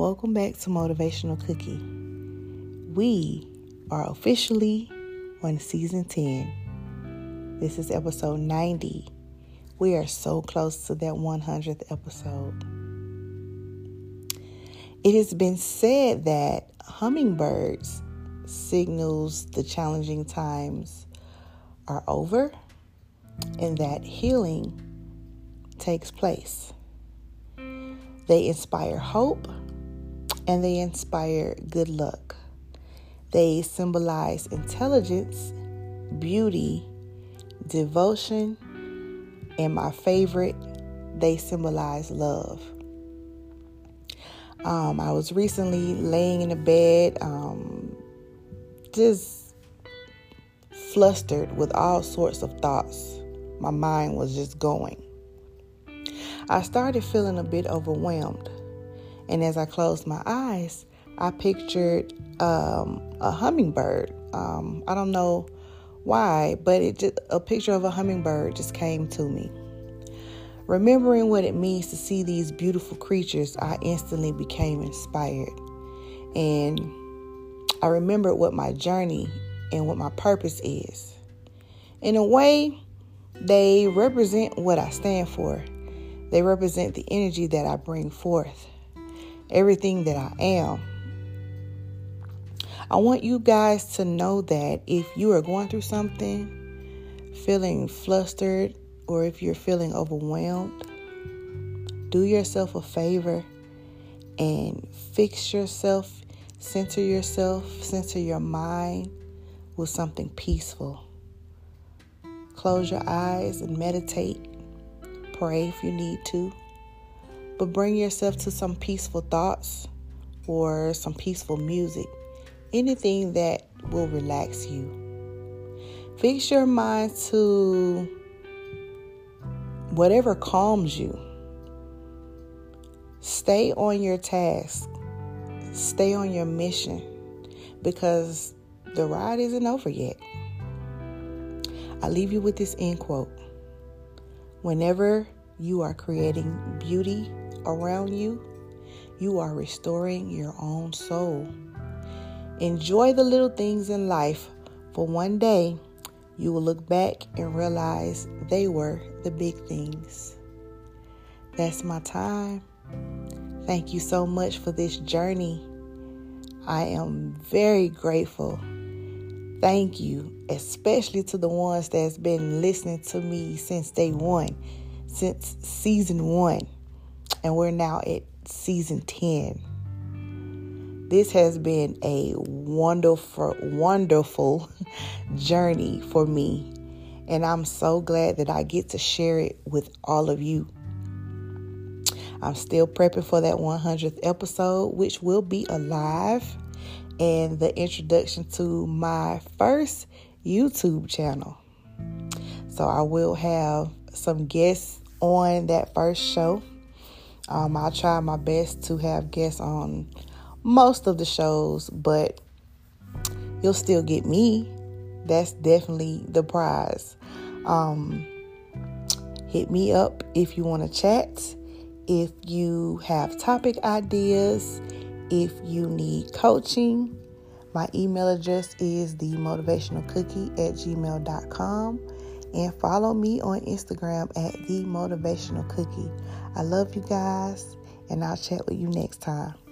Welcome back to Motivational Cookie. We are officially on season 10. This is episode 90. We are so close to that 100th episode. It has been said that hummingbirds signals the challenging times are over and that healing takes place. They inspire hope and they inspire good luck. They symbolize intelligence, beauty, devotion, and my favorite, they symbolize love. I was recently laying in the bed, just flustered with all sorts of thoughts. My mind was just going. I started feeling a bit overwhelmed. And as I closed my eyes, I pictured a hummingbird. I don't know why, but a picture of a hummingbird just came to me. Remembering what it means to see these beautiful creatures, I instantly became inspired. And I remembered what my journey and what my purpose is. In a way, they represent what I stand for. They represent the energy that I bring forth. Everything that I am. I want you guys to know that if you are going through something, feeling flustered, or if you're feeling overwhelmed, do yourself a favor and fix yourself, center your mind with something peaceful. Close your eyes and meditate. Pray if you need to. But bring yourself to some peaceful thoughts or some peaceful music. Anything that will relax you. Fix your mind to whatever calms you. Stay on your task. Stay on your mission. Because the ride isn't over yet. I leave you with this end quote. Whenever you are creating beauty around you, you are restoring your own soul. Enjoy the little things in life, for one day you will look back and realize they were the big things. That's my time. Thank you so much for this journey. I am very grateful. Thank you, especially to the ones that's been listening to me since day one, since season 1. And we're now at season 10. This has been a wonderful journey for me. And I'm so glad that I get to share it with all of you. I'm still prepping for that 100th episode, which will be alive. And the introduction to my first YouTube channel. So I will have some guests on that first show. I'll try my best to have guests on most of the shows, but you'll still get me. That's definitely the prize. Hit me up if you want to chat, if you have topic ideas, if you need coaching. My email address is themotivationalcookie@gmail.com. And follow me on Instagram at themotivationalcookie. I love you guys, and I'll chat with you next time.